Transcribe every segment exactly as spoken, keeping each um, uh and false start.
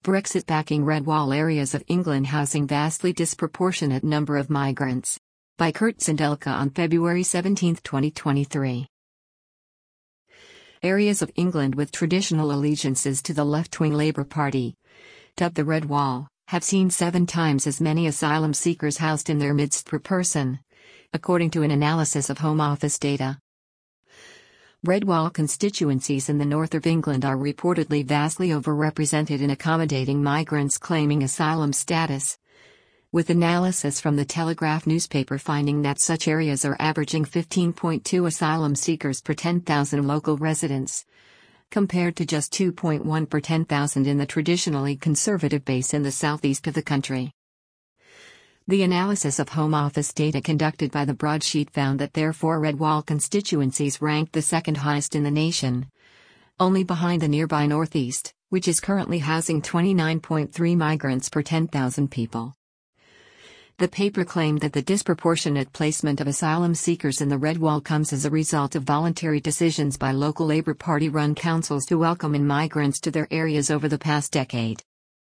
Brexit backing red wall areas of England housing vastly disproportionate number of migrants. By Kurt Zindelka on February seventeenth, twenty twenty-three. Areas of England with traditional allegiances to the left-wing Labour Party, dubbed the Red Wall, have seen seven times as many asylum seekers housed in their midst per person, according to an analysis of Home Office data. Red Wall constituencies in the north of England are reportedly vastly overrepresented in accommodating migrants claiming asylum status, with analysis from the Telegraph newspaper finding that such areas are averaging fifteen point two asylum seekers per ten thousand local residents, compared to just two point one per ten thousand in the traditionally conservative base in the southeast of the country. The analysis of Home Office data conducted by the Broadsheet found that therefore Red Wall constituencies ranked the second highest in the nation, only behind the nearby Northeast, which is currently housing twenty-nine point three migrants per ten thousand people. The paper claimed that the disproportionate placement of asylum seekers in the Red Wall comes as a result of voluntary decisions by local Labour Party-run councils to welcome in migrants to their areas over the past decade.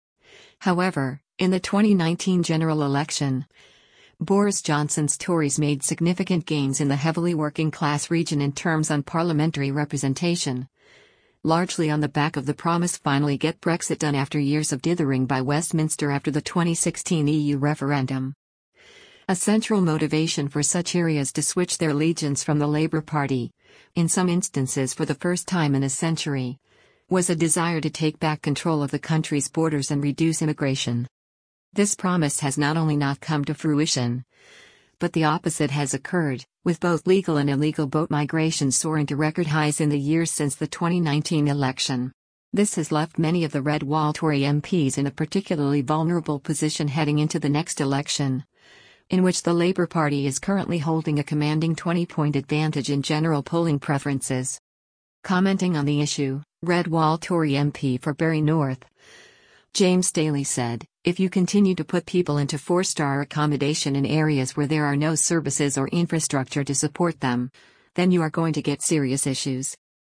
However, in the twenty nineteen general election, Boris Johnson's Tories made significant gains in the heavily working-class region in terms on parliamentary representation, largely on the back of the promise finally get Brexit done after years of dithering by Westminster after the twenty sixteen E U referendum. A central motivation for such areas to switch their allegiance from the Labour Party, in some instances for the first time in a century, was a desire to take back control of the country's borders and reduce immigration. This promise has not only not come to fruition, but the opposite has occurred, with both legal and illegal boat migration soaring to record highs in the years since the twenty nineteen election. This has left many of the Red Wall Tory M Ps in a particularly vulnerable position heading into the next election, in which the Labour Party is currently holding a commanding twenty-point advantage in general polling preferences. Commenting on the issue, Red Wall Tory M P for Bury North, James Daly said, "If you continue to put people into four-star accommodation in areas where there are no services or infrastructure to support them, then you are going to get serious issues.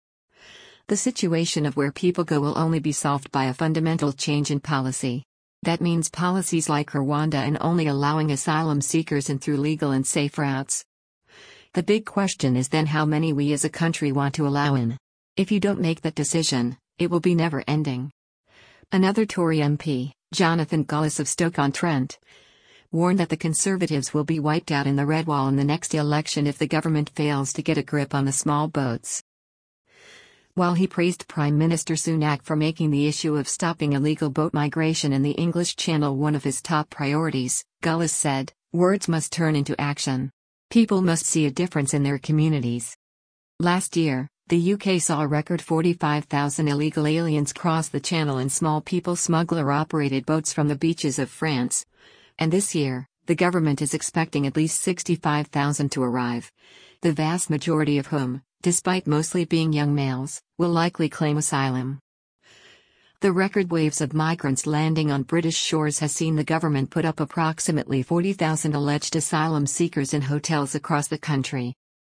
The situation of where people go will only be solved by a fundamental change in policy. That means policies like Rwanda and only allowing asylum seekers in through legal and safe routes. The big question is then how many we as a country want to allow in. If you don't make that decision, it will be never-ending." Another Tory M P, Jonathan Gullis of Stoke-on-Trent, warned that the Conservatives will be wiped out in the Red Wall in the next election if the government fails to get a grip on the small boats. While he praised Prime Minister Sunak for making the issue of stopping illegal boat migration in the English Channel one of his top priorities, Gullis said, "Words must turn into action. People must see a difference in their communities." Last year, the U K saw a record forty-five thousand illegal aliens cross the Channel in small people smuggler-operated boats from the beaches of France. And this year, the government is expecting at least sixty-five thousand to arrive, the vast majority of whom, despite mostly being young males, will likely claim asylum. The record waves of migrants landing on British shores has seen the government put up approximately forty thousand alleged asylum seekers in hotels across the country.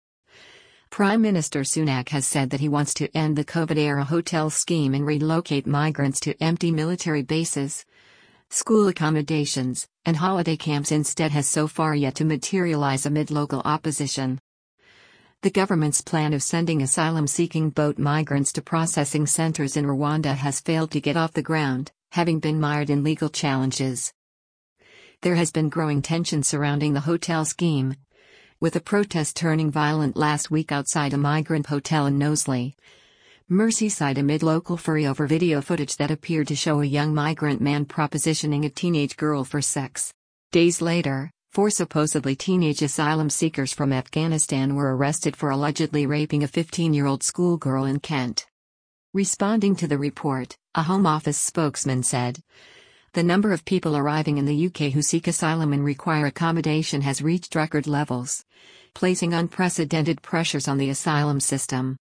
Prime Minister Sunak has said that he wants to end the COVID-era hotel scheme and relocate migrants to empty military bases, school accommodations, and holiday camps instead has so far yet to materialize amid local opposition. The government's plan of sending asylum-seeking boat migrants to processing centers in Rwanda has failed to get off the ground, having been mired in legal challenges. There has been growing tension surrounding the hotel scheme, with a protest turning violent last week outside a migrant hotel in Knowsley, Merseyside amid local fury over video footage that appeared to show a young migrant man propositioning a teenage girl for sex. Days later, four supposedly teenage asylum seekers from Afghanistan were arrested for allegedly raping a fifteen-year-old schoolgirl in Kent. Responding to the report, a Home Office spokesman said, "The number of people arriving in the U K who seek asylum and require accommodation has reached record levels, placing unprecedented pressures on the asylum system."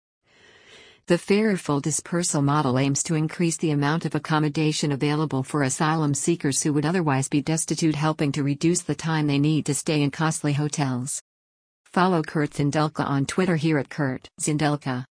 The Fair Full Dispersal model aims to increase the amount of accommodation available for asylum seekers who would otherwise be destitute, helping to reduce the time they need to stay in costly hotels. Follow Kurt Zindelka on Twitter here at Kurt Zindelka.